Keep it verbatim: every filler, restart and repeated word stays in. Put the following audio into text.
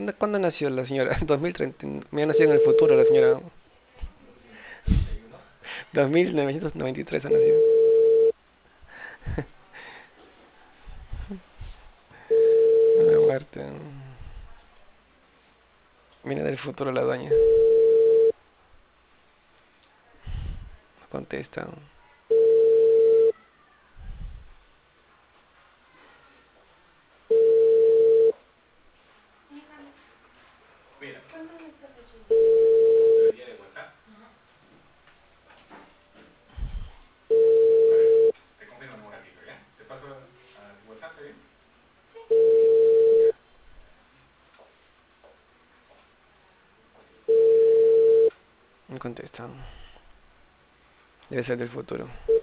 ¿Cuándo, cuándo nació la señora? dos mil treinta. Me ha nacido en el futuro la señora. dos mil novecientos noventa y tres ha nacido. Una muerte. Viene del futuro la doña. No contesta. No contesta. Debe ser del futuro.